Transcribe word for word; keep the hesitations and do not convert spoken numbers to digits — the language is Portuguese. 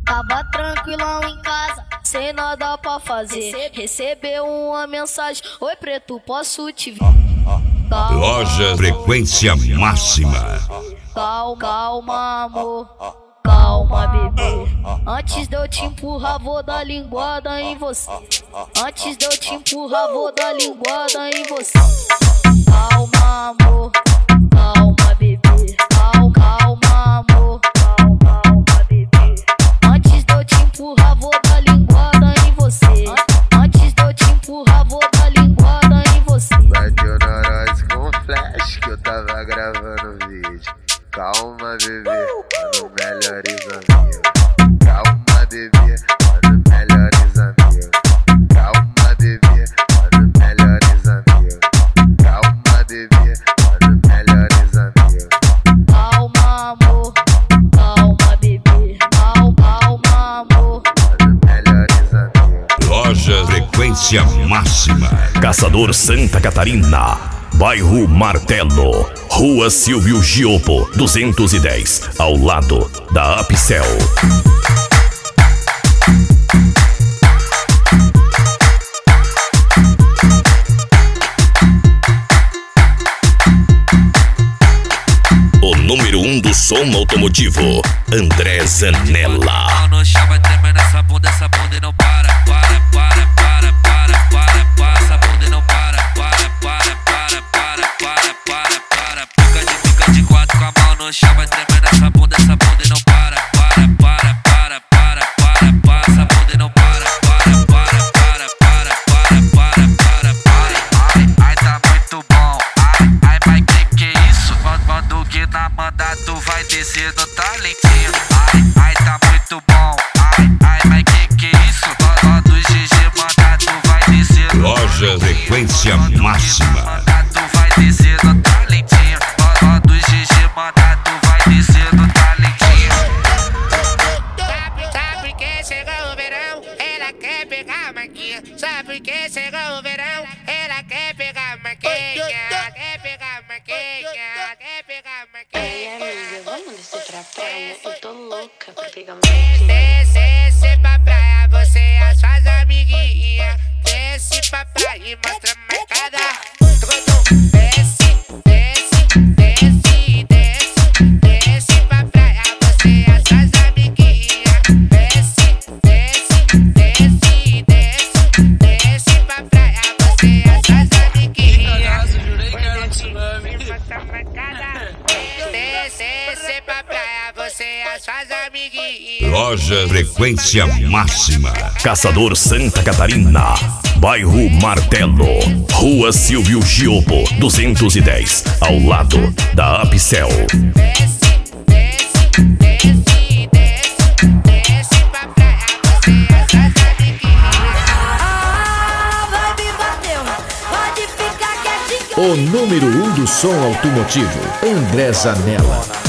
Tava tranquilão em casa, sem nada pra fazer. Recebeu uma mensagem: oi preto, posso te ver? Calma, Loja Frequência Máxima. Calma, calma, amor. Calma, bebê. Antes de eu te empurrar, vou dar linguada em você. Antes de eu te empurrar, vou dar linguada em você. Calma, amor. Calma, bebê. Calma, calma, amor. Calma, calma, bebê. Antes de eu te empurrar, vou dar linguada em você. Antes de eu te empurrar, vou dar linguada em você. Bateu na nós com flash que eu tava gravando vídeo. Calma, bebê, mano, melhores amigos. Calma, bebê, mano, melhores amigos. Calma, bebê, mano, melhores amigos. Calma, bebê, mano, melhores amigos. Calma, amor. Calma, bebê. Calma, calma, amor. Mano, melhores amigos. Loja Frequência Máxima. Caçador Santa Catarina, bairro Martelo, Rua Silvio Giopo, duzentos e dez, ao lado da Apicel. O número um do som automotivo, André Zanella. No chão vai tremendo essa bunda, essa bunda e não para, para, para, para, para, para, para, essa bunda e não para, para, para, para, para, para, para, para, fica de, fica de quatro com a mão no chão vai tremendo essa bunda, essa bunda e não para, para, para, para, para, para, para, essa bunda e não para, para, para, para, para, para, para, para, para, ai, ai, tá muito bom, ai, ai, mas que que é isso? Quando o Guina manda tu vai descer no talentinho, ai, ai, tá muito bom, ai, ai, mas que que é isso? Quando o G G manda tu vai descer no Loja Frequência Máxima. tu vai descer no talentinho, quando o G G manda tu vai descer no talentinho. Sabe que chegou o verão, ela quer pegar a marquinha. Sabe que chegou o verão, ela quer pegar a marquinha. Quer pegar a marquinha, quer pegar a Ei, marquinha. amiga, vamos descer pra praia? Eu tô louca pra pegar uma marquinha. Desce, desce pra praia, você e as suas amiguinhas. Desce pra praia e mostra a marcada. Desce, desce, desce, desce. Desce pra praia, você e as suas amiguinhas. Desce, desce, desce, desce. Desce pra praia, você e as suas amiguinhas. Mostra a marcada. Desce, desce pra praia, você e as suas amiguinhas. Loja Frequência Máxima. Caçador Santa Catarina, bairro Martelo, Rua Silvio Giopo, duzentos e dez, ao lado da Apicel. Desce, desce, desce, desce. Desce pra praia, você e as suas amiguinhas. Ah, vai me bateu. Pode ficar quietinho. O número um do som automotivo, André Zanella.